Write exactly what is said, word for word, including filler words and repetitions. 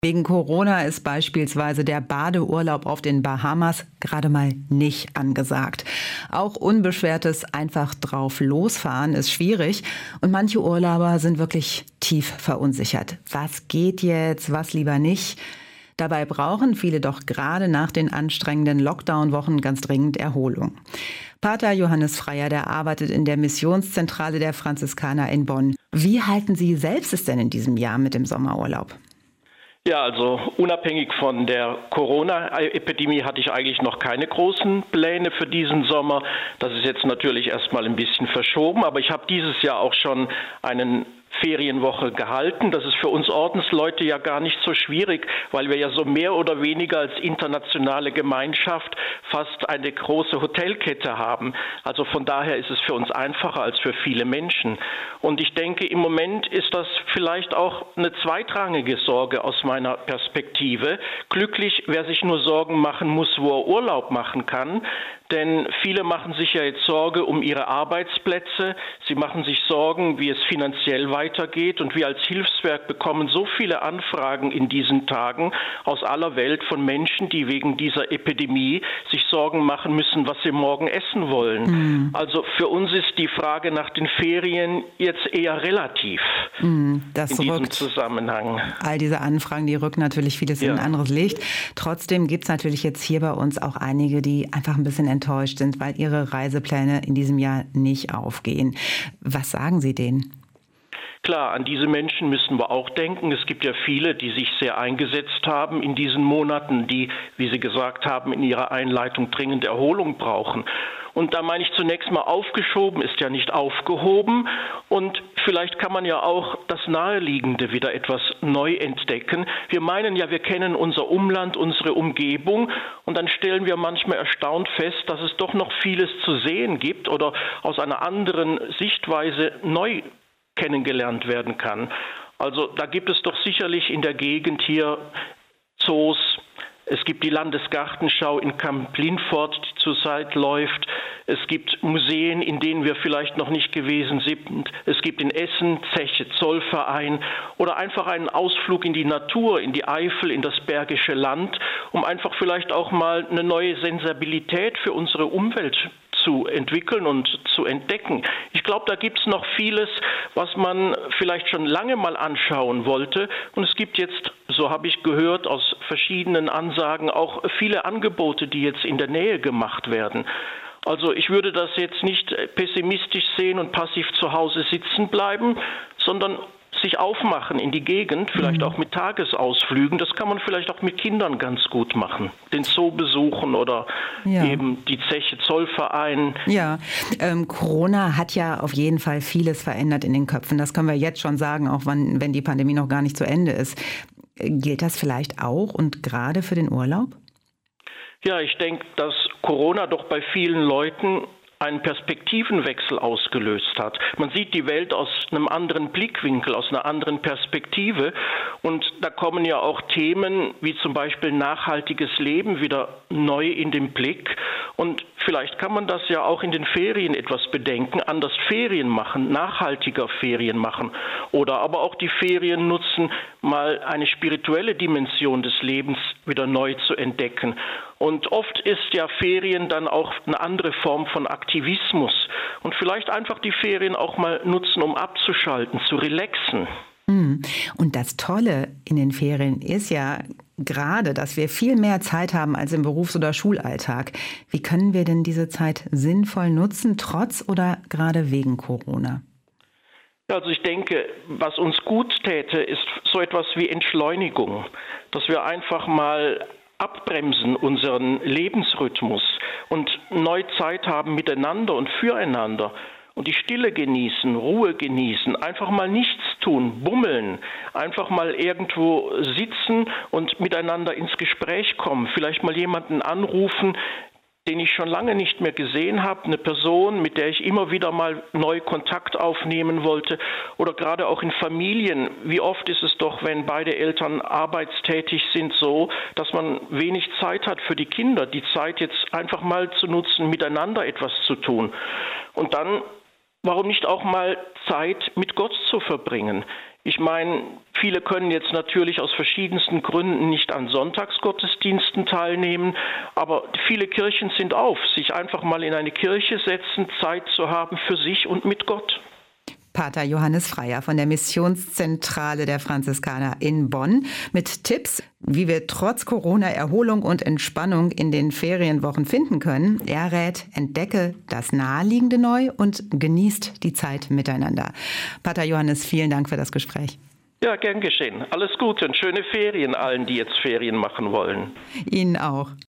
Wegen Corona ist beispielsweise der Badeurlaub auf den Bahamas gerade mal nicht angesagt. Auch unbeschwertes einfach drauf losfahren ist schwierig und manche Urlauber sind wirklich tief verunsichert. Was geht jetzt, was lieber nicht? Dabei brauchen viele doch gerade nach den anstrengenden Lockdown-Wochen ganz dringend Erholung. Pater Johannes Freier, der arbeitet in der Missionszentrale der Franziskaner in Bonn. Wie halten Sie selbst es denn in diesem Jahr mit dem Sommerurlaub? Ja, also unabhängig von der Corona-Epidemie hatte ich eigentlich noch keine großen Pläne für diesen Sommer. Das ist jetzt natürlich erstmal ein bisschen verschoben, aber ich habe dieses Jahr auch schon einen Ferienwoche gehalten. Das ist für uns Ordensleute ja gar nicht so schwierig, weil wir ja so mehr oder weniger als internationale Gemeinschaft fast eine große Hotelkette haben. Also von daher ist es für uns einfacher als für viele Menschen. Und ich denke, im Moment ist das vielleicht auch eine zweitrangige Sorge aus meiner Perspektive. Glücklich, wer sich nur Sorgen machen muss, wo er Urlaub machen kann. Denn viele machen sich ja jetzt Sorge um ihre Arbeitsplätze. Sie machen sich Sorgen, wie es finanziell weitergeht. Und wir als Hilfswerk bekommen so viele Anfragen in diesen Tagen aus aller Welt von Menschen, die wegen dieser Epidemie sich Sorgen machen müssen, was sie morgen essen wollen. Mhm. Also für uns ist die Frage nach den Ferien jetzt eher relativ mhm, das in rückt, diesem Zusammenhang. All diese Anfragen, die rücken natürlich vieles ja. in ein anderes Licht. Trotzdem gibt es natürlich jetzt hier bei uns auch einige, die einfach ein bisschen enttäuscht sind, weil ihre Reisepläne in diesem Jahr nicht aufgehen. Was sagen Sie denen? Klar, an diese Menschen müssen wir auch denken. Es gibt ja viele, die sich sehr eingesetzt haben in diesen Monaten, die, wie Sie gesagt haben, in ihrer Einleitung dringend Erholung brauchen. Und da meine ich zunächst mal, aufgeschoben ist ja nicht aufgehoben. Und vielleicht kann man ja auch das Naheliegende wieder etwas neu entdecken. Wir meinen ja, wir kennen unser Umland, unsere Umgebung. Und dann stellen wir manchmal erstaunt fest, dass es doch noch vieles zu sehen gibt oder aus einer anderen Sichtweise neu kennengelernt werden kann. Also da gibt es doch sicherlich in der Gegend hier Zoos. Es gibt die Landesgartenschau in Kamp-Lintfort, die zurzeit läuft. Es gibt Museen, in denen wir vielleicht noch nicht gewesen sind. Es gibt in Essen Zeche Zollverein oder einfach einen Ausflug in die Natur, in die Eifel, in das Bergische Land, um einfach vielleicht auch mal eine neue Sensibilität für unsere Umwelt zu entwickeln und zu entdecken. Ich glaube, da gibt es noch vieles, was man vielleicht schon lange mal anschauen wollte. Und es gibt jetzt, so habe ich gehört, aus verschiedenen Ansagen auch viele Angebote, die jetzt in der Nähe gemacht werden. Also ich würde das jetzt nicht pessimistisch sehen und passiv zu Hause sitzen bleiben, sondern sich aufmachen in die Gegend, vielleicht auch mit Tagesausflügen. Das kann man vielleicht auch mit Kindern ganz gut machen. Den Zoo besuchen oder ja. eben die Zeche Zollverein. Ja, ähm, Corona hat ja auf jeden Fall vieles verändert in den Köpfen. Das können wir jetzt schon sagen, auch wenn, wenn die Pandemie noch gar nicht zu Ende ist. Gilt das vielleicht auch und gerade für den Urlaub? Ja, ich denke, dass Corona doch bei vielen Leuten einen Perspektivenwechsel ausgelöst hat. Man sieht die Welt aus einem anderen Blickwinkel, aus einer anderen Perspektive. Und da kommen ja auch Themen wie zum Beispiel nachhaltiges Leben wieder neu in den Blick. Und vielleicht kann man das ja auch in den Ferien etwas bedenken, anders Ferien machen, nachhaltiger Ferien machen. Oder aber auch die Ferien nutzen, mal eine spirituelle Dimension des Lebens wieder neu zu entdecken. Und oft ist ja Ferien dann auch eine andere Form von Aktivismus. Und vielleicht einfach die Ferien auch mal nutzen, um abzuschalten, zu relaxen. Und das Tolle in den Ferien ist ja gerade, dass wir viel mehr Zeit haben als im Berufs- oder Schulalltag. Wie können wir denn diese Zeit sinnvoll nutzen, trotz oder gerade wegen Corona? Also ich denke, was uns gut täte, ist so etwas wie Entschleunigung, dass wir einfach mal abbremsen unseren Lebensrhythmus und neu Zeit haben miteinander und füreinander und die Stille genießen, Ruhe genießen, einfach mal nichts tun, bummeln, einfach mal irgendwo sitzen und miteinander ins Gespräch kommen, vielleicht mal jemanden anrufen, den ich schon lange nicht mehr gesehen habe, eine Person, mit der ich immer wieder mal neu Kontakt aufnehmen wollte oder gerade auch in Familien. Wie oft ist es doch, wenn beide Eltern arbeitstätig sind, so, dass man wenig Zeit hat für die Kinder, die Zeit jetzt einfach mal zu nutzen, miteinander etwas zu tun. Und dann, warum nicht auch mal Zeit mit Gott zu verbringen? Ich meine, viele können jetzt natürlich aus verschiedensten Gründen nicht an Sonntagsgottesdiensten teilnehmen, aber viele Kirchen sind auf, sich einfach mal in eine Kirche setzen, Zeit zu haben für sich und mit Gott. Pater Johannes Freier von der Missionszentrale der Franziskaner in Bonn mit Tipps, wie wir trotz Corona Erholung und Entspannung in den Ferienwochen finden können. Er rät, entdecke das Naheliegende neu und genießt die Zeit miteinander. Pater Johannes, vielen Dank für das Gespräch. Ja, gern geschehen. Alles Gute und schöne Ferien allen, die jetzt Ferien machen wollen. Ihnen auch.